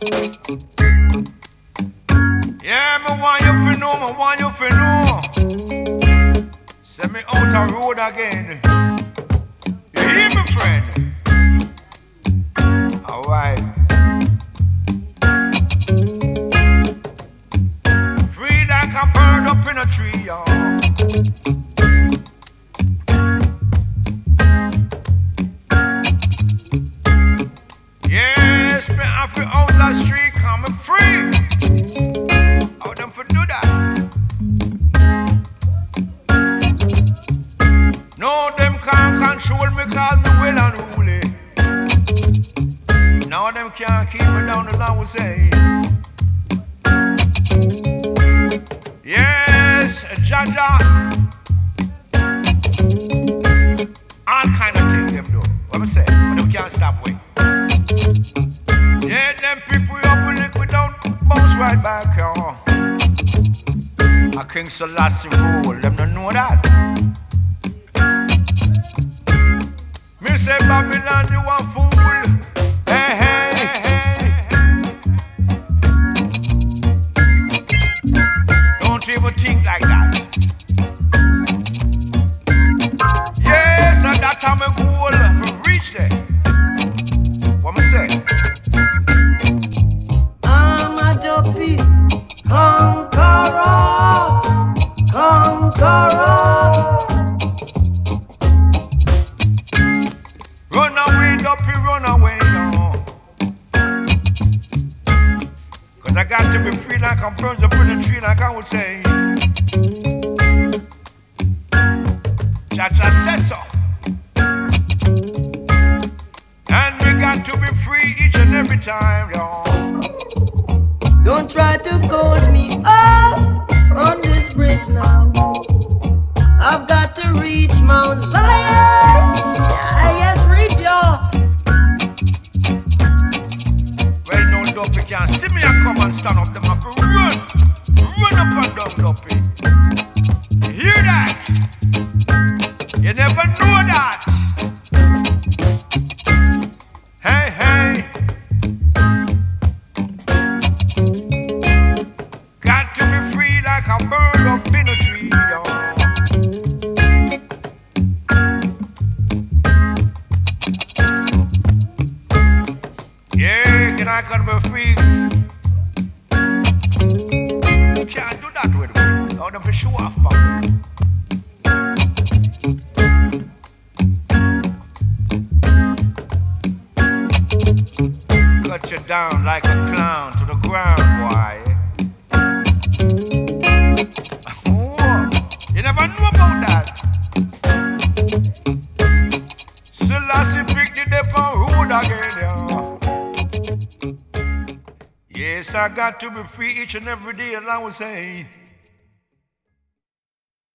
Yeah, me want you to know, me want you to know. Send me out the road again. You hear me, friend? Alright. Free like a bird up in a tree, y'all. Yes, me have to out the street, come free. How them for do that? No, them can't control me cause me well unruly. Now them can't keep me down as I would say. Yes, Jaja. All kind of things them do. What I say? But them can't stop wait. Yeah, them people up in liquid down, bounce right back, y'all. A King Selassie rule, them don't know that. Me say Babylon, you a fool. Hey, hey, hey, hey. Don't even think like that. Yes, and that time a goal for reach there. What me say? I'm a dopey conqueror, conqueror. Run away, dopey, run away, no. Cause I got to be free like I'm birds up in the tree, like I would say. Cha-cha says so. And we got to be free each and every time, y'all. Don't try to cold me up on this bridge now. I've got to reach Mount Zion. Yes, reach y'all. Well, no dopey can't see me and come and stand up. Them have to run. Run up and down, dopey. You hear that? You never know that. Hey, hey. Got to be free like a bird up in a tree, y'all. Yeah, can I come be free? You can't do that with me. Now them for show off, man. Cut you down like a clown to the ground, boy. Oh, you never knew about that. Selassie picked it up on road again, yeah. Yes, I got to be free each and every day, as I would say.